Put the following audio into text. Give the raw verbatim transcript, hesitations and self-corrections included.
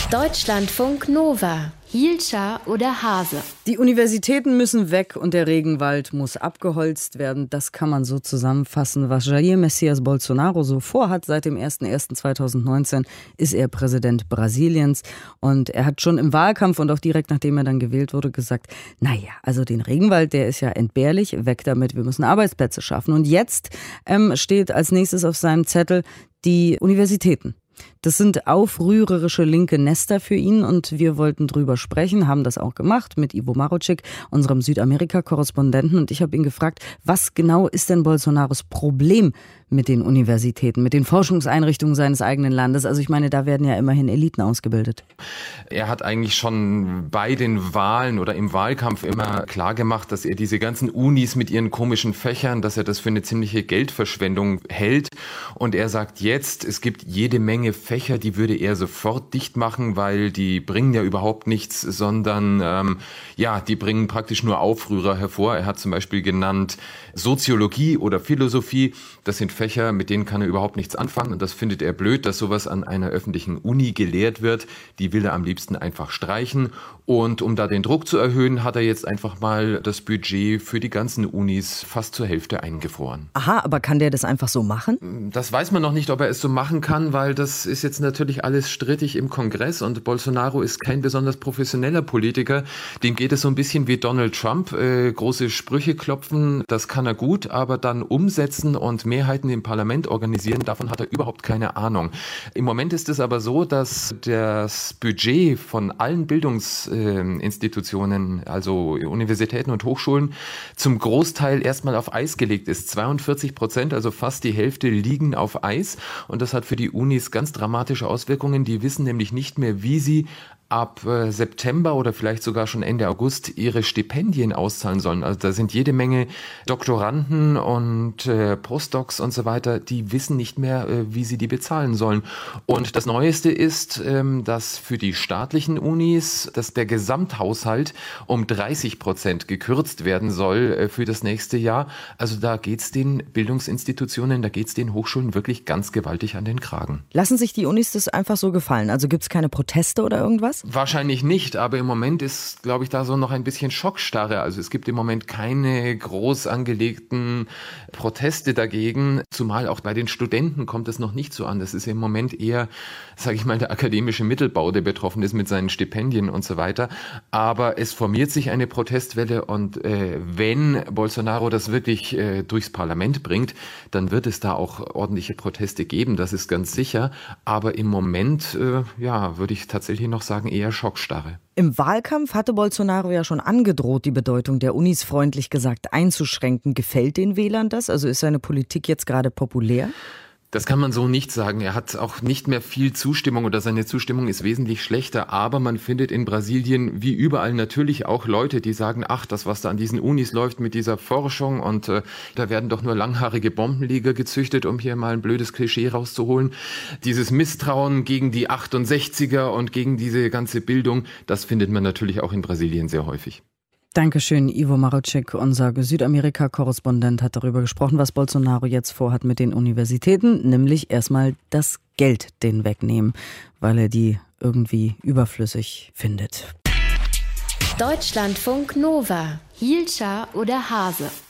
Deutschlandfunk Nova. Hielscher oder Hase? Die Universitäten müssen weg und der Regenwald muss abgeholzt werden. Das kann man so zusammenfassen. Was Jair Messias Bolsonaro so vorhat, seit dem ersten ersten zweitausendneunzehn ist er Präsident Brasiliens. Und er hat schon im Wahlkampf und auch direkt nachdem er dann gewählt wurde gesagt, naja, also den Regenwald, der ist ja entbehrlich, weg damit, wir müssen Arbeitsplätze schaffen. Und jetzt ähm, steht als nächstes auf seinem Zettel die Universitäten. Das sind aufrührerische linke Nester für ihn und wir wollten drüber sprechen, haben das auch gemacht mit Ivo Maroček, unserem Südamerika-Korrespondenten. Und ich habe ihn gefragt, was genau ist denn Bolsonaros Problem mit den Universitäten, mit den Forschungseinrichtungen seines eigenen Landes? Also ich meine, da werden ja immerhin Eliten ausgebildet. Er hat eigentlich schon bei den Wahlen oder im Wahlkampf immer klar gemacht, dass er diese ganzen Unis mit ihren komischen Fächern, dass er das für eine ziemliche Geldverschwendung hält. Und er sagt jetzt, es gibt jede Menge Fächer, die würde er sofort dicht machen, weil die bringen ja überhaupt nichts, sondern ähm, ja, die bringen praktisch nur Aufrührer hervor. Er hat zum Beispiel genannt Soziologie oder Philosophie. Das sind Fächer, mit denen kann er überhaupt nichts anfangen. Und das findet er blöd, dass sowas an einer öffentlichen Uni gelehrt wird. Die will er am liebsten einfach streichen. Und um da den Druck zu erhöhen, hat er jetzt einfach mal das Budget für die ganzen Unis fast zur Hälfte eingefroren. Aha, aber kann der das einfach so machen? Das weiß man noch nicht, ob er es so machen kann, weil das ist jetzt natürlich alles strittig im Kongress und Bolsonaro ist kein besonders professioneller Politiker. Dem geht es so ein bisschen wie Donald Trump. Äh, große Sprüche klopfen, das kann er gut, aber dann umsetzen und Mehrheiten im Parlament organisieren, davon hat er überhaupt keine Ahnung. Im Moment ist es aber so, dass das Budget von allen Bildungsinstitutionen, also Universitäten und Hochschulen, zum Großteil erstmal auf Eis gelegt ist. zweiundvierzig Prozent, also fast die Hälfte, liegen auf Eis. Und das hat für die Unis ganz dramatische Auswirkungen. Die wissen nämlich nicht mehr, wie sie ab äh, September oder vielleicht sogar schon Ende August ihre Stipendien auszahlen sollen. Also da sind jede Menge Doktoranden und äh, Postdocs und so weiter, die wissen nicht mehr, äh, wie sie die bezahlen sollen. Und das Neueste ist, ähm, dass für die staatlichen Unis, dass der Gesamthaushalt um dreißig Prozent gekürzt werden soll äh, für das nächste Jahr. Also da geht's den Bildungsinstitutionen, da geht's den Hochschulen wirklich ganz gewaltig an den Kragen. Lassen sich die Unis das einfach so gefallen? Also gibt's keine Proteste oder irgendwas? Wahrscheinlich nicht, aber im Moment ist, glaube ich, da so noch ein bisschen Schockstarre. Also es gibt im Moment keine groß angelegten Proteste dagegen, zumal auch bei den Studenten kommt es noch nicht so an. Das ist im Moment eher, sage ich mal, der akademische Mittelbau, der betroffen ist mit seinen Stipendien und so weiter. Aber es formiert sich eine Protestwelle und äh, wenn Bolsonaro das wirklich äh, durchs Parlament bringt, dann wird es da auch ordentliche Proteste geben, das ist ganz sicher. Aber im Moment, äh, ja, würde ich tatsächlich noch sagen, eher Schockstarre. Im Wahlkampf hatte Bolsonaro ja schon angedroht, die Bedeutung der Unis freundlich gesagt einzuschränken. Gefällt den Wählern das? Also ist seine Politik jetzt gerade populär? Das kann man so nicht sagen. Er hat auch nicht mehr viel Zustimmung oder seine Zustimmung ist wesentlich schlechter. Aber man findet in Brasilien wie überall natürlich auch Leute, die sagen, ach, das, was da an diesen Unis läuft mit dieser Forschung und äh, da werden doch nur langhaarige Bombenleger gezüchtet, um hier mal ein blödes Klischee rauszuholen. Dieses Misstrauen gegen die achtundsechziger und gegen diese ganze Bildung, das findet man natürlich auch in Brasilien sehr häufig. Dankeschön, Ivo Maroček, unser Südamerika-Korrespondent, hat darüber gesprochen, was Bolsonaro jetzt vorhat mit den Universitäten, nämlich erstmal das Geld denen wegnehmen, weil er die irgendwie überflüssig findet. Deutschlandfunk Nova. Hielscher oder Hase?